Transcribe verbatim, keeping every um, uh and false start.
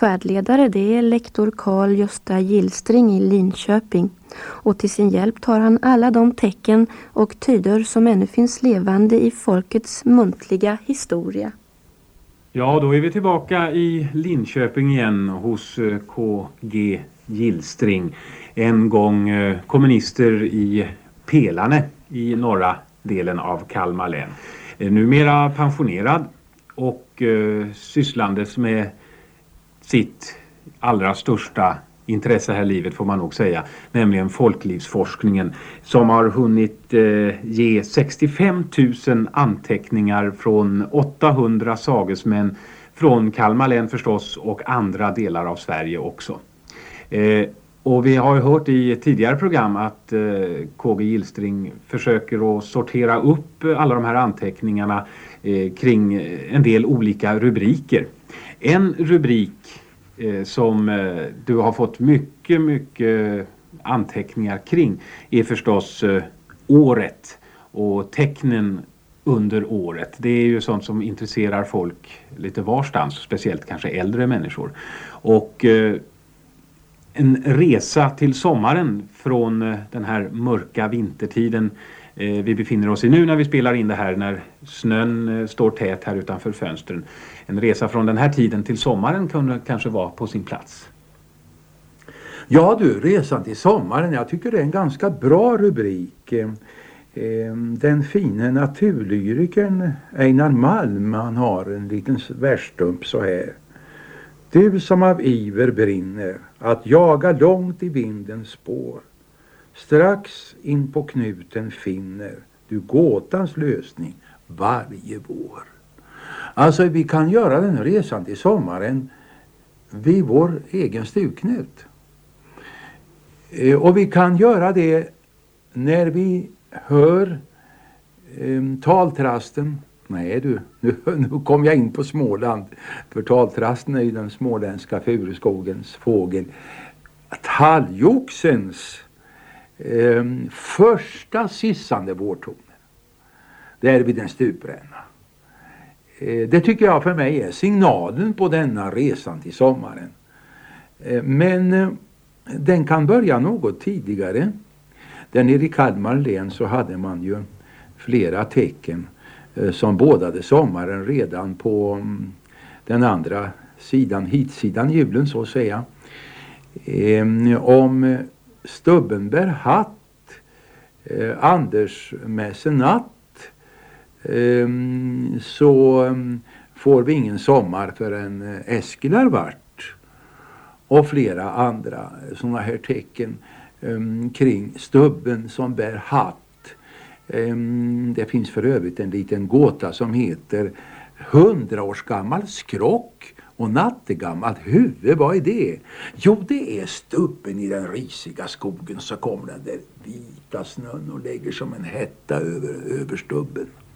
Färdledare det är lektor Carl Gösta Gillstring i Linköping och till sin hjälp tar han alla de tecken och tyder som ännu finns levande i folkets muntliga historia. Ja, då är vi tillbaka i Linköping igen hos K G Gillstring. En gång kommunister i Pelarne i norra delen av Kalmar län. Numera pensionerad och eh, sysslandes med sitt allra största intresse här i livet får man nog säga, nämligen folklivsforskningen som har hunnit eh, ge sextiofem tusen anteckningar från åttahundra sagesmän från Kalmar län förstås och andra delar av Sverige också. Eh, och vi har ju hört i tidigare program att eh, K G Gillstring försöker att sortera upp alla de här anteckningarna eh, kring en del olika rubriker. En rubrik eh, som eh, du har fått mycket, mycket anteckningar kring är förstås eh, året och tecknen under året. Det är ju sånt som intresserar folk lite varstans, speciellt kanske äldre människor. Och eh, en resa till sommaren från eh, den här mörka vintertiden eh, vi befinner oss i nu när vi spelar in det här, när snön eh, står tät här utanför fönstren. En resa från den här tiden till sommaren kunde kanske vara på sin plats. Ja du, resan till sommaren, jag tycker det är en ganska bra rubrik. Den fina naturlyrikern Einar Malm, han har en liten versstump så här. Du som av iver brinner att jaga långt i vindens spår, strax in på knuten finner du gåtans lösning varje vår. Alltså vi kan göra den här resan till sommaren vid vår egen stugknut. Och vi kan göra det när vi hör eh, taltrasten. Nej du, nu, nu kom jag in på Småland. För taltrasten är ju den småländska furuskogens fågel. Talgoxens eh, första sissande vårtoner. Det är vid en stupränna. Eh, det tycker jag för mig är signalen på denna resan till sommaren. Eh, men eh, den kan börja något tidigare. Där nere i Kalmar län så hade man ju flera tecken eh, som bådade sommaren redan på mm, den andra sidan, hitsidan julen så att säga. Eh, om Stubbenberg hatt, eh, Anders mässenatt, eh, så eh, får vi ingen sommar förrän Eskil har varit. Och flera andra sådana här tecken um, kring stubben som bär hatt. Um, det finns för övrigt en liten gåta som heter hundra års gammal skrock och nattegammalt huvud. Vad är det? Jo, det är stubben i den risiga skogen, så kommer den där vita snön och lägger som en hetta över, över stubben.